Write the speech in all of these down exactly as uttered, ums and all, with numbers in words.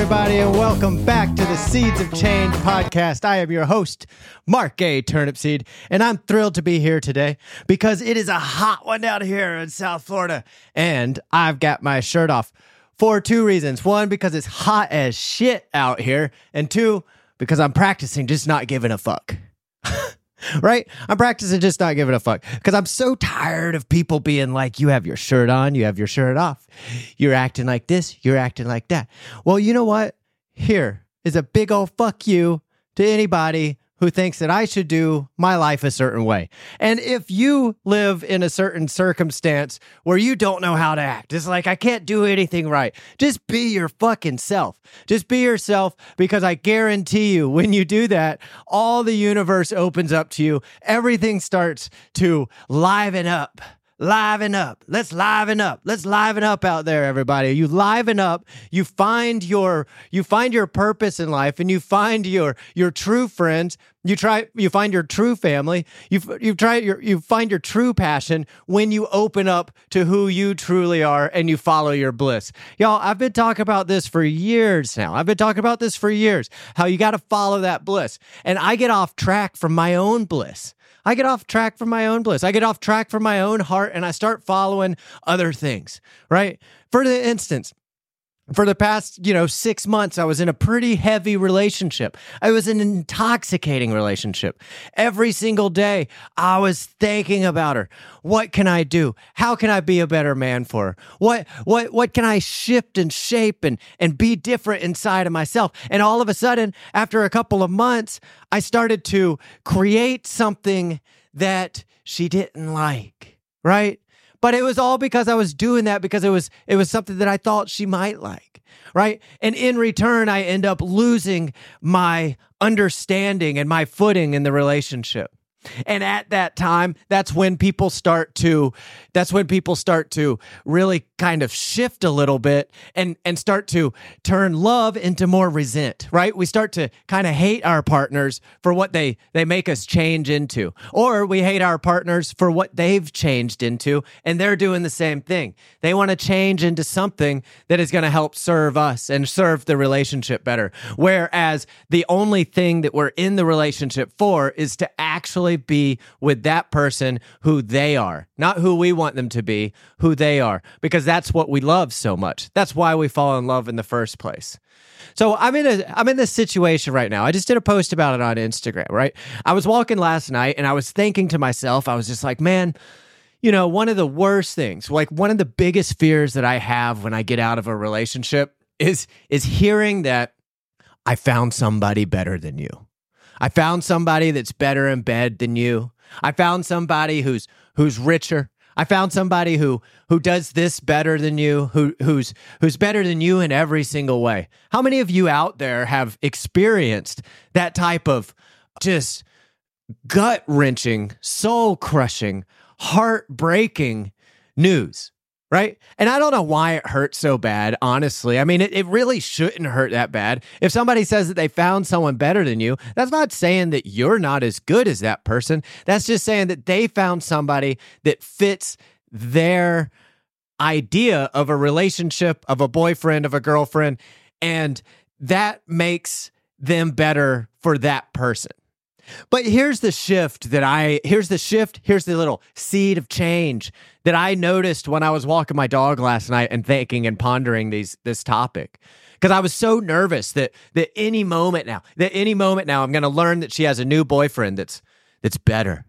everybody, and welcome back to the Seeds of Change podcast. I am your host, Mark A. Turnipseed, and I'm thrilled to be here today because it is a hot one down here in South Florida, and I've got my shirt off for two reasons. One, because it's hot as shit out here, and two, because I'm practicing just not giving a fuck. Right? I'm practicing just not giving a fuck because I'm so tired of people being like, you have your shirt on, you have your shirt off. You're acting like this, you're acting like that. Well, you know what? Here is a big old fuck you to anybody who thinks that I should do my life a certain way. And if you live in a certain circumstance where you don't know how to act, it's like, I can't do anything right. Just be your fucking self. Just be yourself, because I guarantee you, when you do that, all the universe opens up to you. Everything starts to liven up. Liven up. Let's liven up. Let's liven up out there, everybody. You liven up. You find your you find your purpose in life, and you find your your true friends. You try you find your true family. You you try your you find your true passion when you open up to who you truly are and you follow your bliss. Y'all, I've been talking about this for years now. I've been talking about this for years. How you got to follow that bliss. And I get off track from my own bliss. I get off track from my own bliss. I get off track from my own heart, and I start following other things, right? For the instance, for the past, you know, six months, I was in a pretty heavy relationship. I was in an intoxicating relationship. Every single day, I was thinking about her. What can I do? How can I be a better man for her? What, what, what can I shift and shape and, and be different inside of myself? And all of a sudden, after a couple of months, I started to create something that she didn't like, right? But it was all because I was doing that because it was it was something that I thought she might like, right? And in return, I end up losing my understanding and my footing in the relationship. And at that time, that's when people start to, that's when people start to really kind of shift a little bit and, and start to turn love into more resent, right? We start to kind of hate our partners for what they, they make us change into, or we hate our partners for what they've changed into, and they're doing the same thing. They want to change into something that is going to help serve us and serve the relationship better. Whereas the only thing that we're in the relationship for is to actually be with that person who they are, not who we want them to be, who they are, because that's what we love so much. That's why we fall in love in the first place. So I'm in a I'm in this situation right now. I just did a post about it on Instagram, right? I was walking last night and I was thinking to myself, I was just like, man, you know, one of the worst things, like one of the biggest fears that I have when I get out of a relationship is is hearing that I found somebody better than you. I found somebody that's better in bed than you. I found somebody who's who's richer. I found somebody who who does this better than you, who who's who's better than you in every single way. How many of you out there have experienced that type of just gut-wrenching, soul-crushing, heart-breaking news? Right? And I don't know why it hurts so bad, honestly. I mean, it, it really shouldn't hurt that bad. If somebody says that they found someone better than you, that's not saying that you're not as good as that person. That's just saying that they found somebody that fits their idea of a relationship, of a boyfriend, of a girlfriend, and that makes them better for that person. But here's the shift that I, here's the shift, here's the little seed of change that I noticed when I was walking my dog last night and thinking and pondering these this topic. Because I was so nervous that that any moment now, that any moment now, I'm going to learn that she has a new boyfriend that's that's better.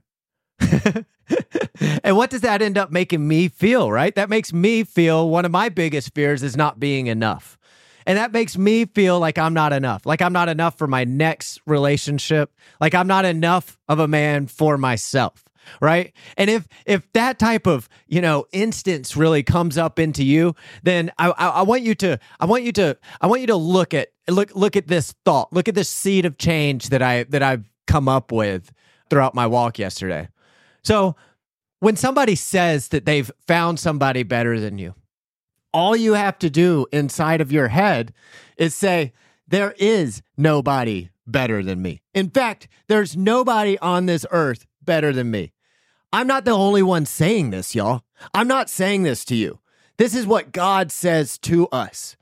And what does that end up making me feel, right? That makes me feel one of my biggest fears is not being enough. And that makes me feel like I'm not enough, like I'm not enough for my next relationship, like I'm not enough of a man for myself, right? And if if that type of, you know, instance really comes up into you, then I, I, I want you to I want you to I want you to look at look look at this thought, look at this seed of change that I that I've come up with throughout my walk yesterday. So when somebody says that they've found somebody better than you, all you have to do inside of your head is say, there is nobody better than me. In fact, there's nobody on this earth better than me. I'm not the only one saying this, y'all. I'm not saying this to you. This is what God says to us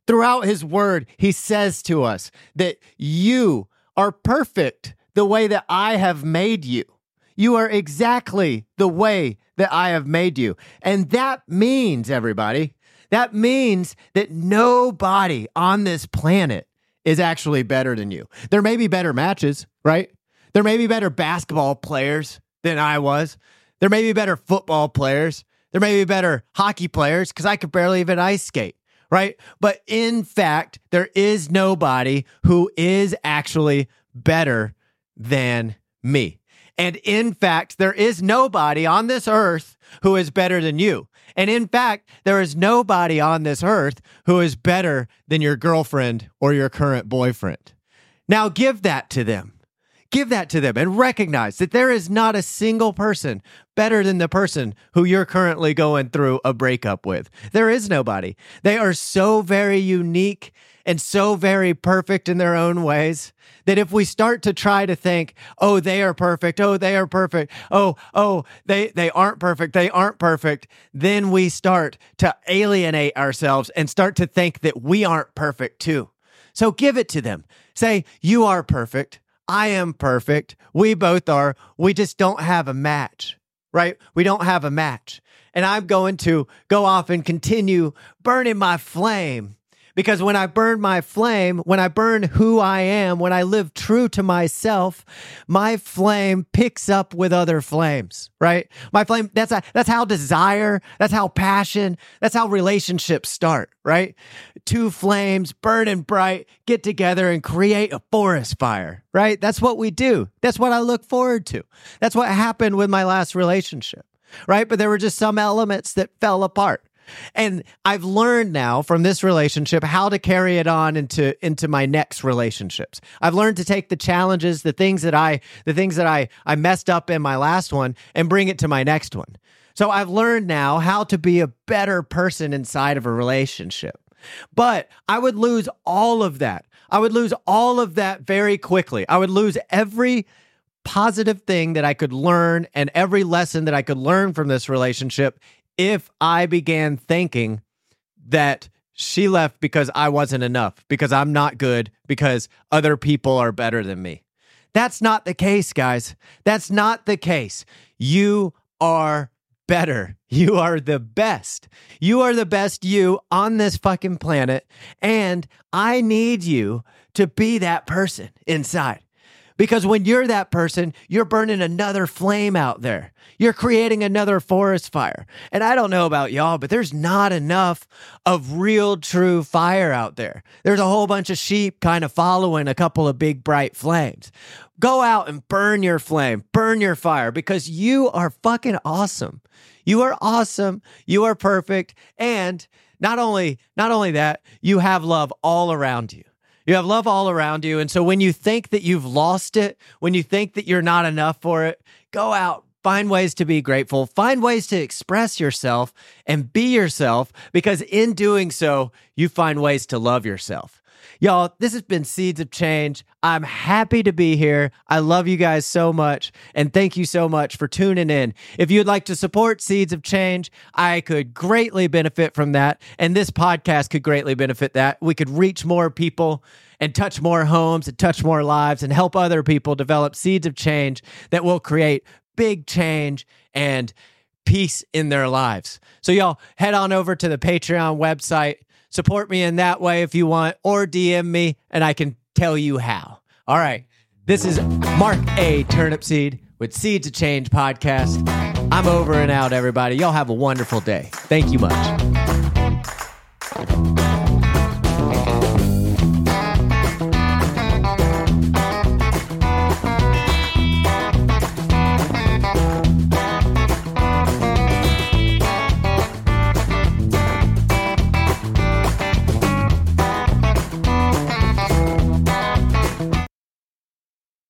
Throughout his word, he says to us that you are perfect the way that I have made you. You are exactly the way that I have made you. And that means, everybody, that means that nobody on this planet is actually better than you. There may be better matches, right? There may be better basketball players than I was. There may be better football players. There may be better hockey players because I could barely even ice skate, right? But in fact, there is nobody who is actually better than me. And in fact, there is nobody on this earth who is better than you. And in fact, there is nobody on this earth who is better than your girlfriend or your current boyfriend. Now give that to them. Give that to them and recognize that there is not a single person better than the person who you're currently going through a breakup with. There is nobody. They are so very unique and so very perfect in their own ways that if we start to try to think, oh, they are perfect, oh, they are perfect, oh, oh, they, they aren't perfect, they aren't perfect, then we start to alienate ourselves and start to think that we aren't perfect too. So give it to them. Say, you are perfect. I am perfect. We both are. We just don't have a match, right? We don't have a match. And I'm going to go off and continue burning my flame. Because when I burn my flame, when I burn who I am, when I live true to myself, my flame picks up with other flames, right? My flame, that's a, that's how desire, that's how passion, that's how relationships start, right? Two flames burning bright, get together and create a forest fire, right? That's what we do. That's what I look forward to. That's what happened with my last relationship, right? But there were just some elements that fell apart. And I've learned now from this relationship how to carry it on into, into my next relationships. I've learned to take the challenges, the things that I, the things that I, I messed up in my last one and bring it to my next one. So I've learned now how to be a better person inside of a relationship. But I would lose all of that. I would lose all of that very quickly. I would lose every positive thing that I could learn and every lesson that I could learn from this relationship if I began thinking that she left because I wasn't enough, because I'm not good, because other people are better than me. That's not the case, guys. That's not the case. You are better. You are the best. You are the best you on this fucking planet. And I need you to be that person inside. Because when you're that person, you're burning another flame out there. You're creating another forest fire. And I don't know about y'all, but there's not enough of real, true fire out there. There's a whole bunch of sheep kind of following a couple of big, bright flames. Go out and burn your flame, burn your fire, because you are fucking awesome. You are awesome. You are perfect. And not only, not only that, you have love all around you. You have love all around you. And so when you think that you've lost it, when you think that you're not enough for it, go out, find ways to be grateful, find ways to express yourself and be yourself, because in doing so, you find ways to love yourself. Y'all, this has been Seeds of Change. I'm happy to be here. I love you guys so much. And thank you so much for tuning in. If you'd like to support Seeds of Change, I could greatly benefit from that. And this podcast could greatly benefit that. We could reach more people and touch more homes and touch more lives and help other people develop seeds of change that will create big change and peace in their lives. So y'all head on over to the Patreon website. Support me in that way if you want, or D M me and I can tell you how. All right. This is Mark A. Turnipseed with Seeds of Change podcast. I'm over and out, everybody. Y'all have a wonderful day. Thank you much.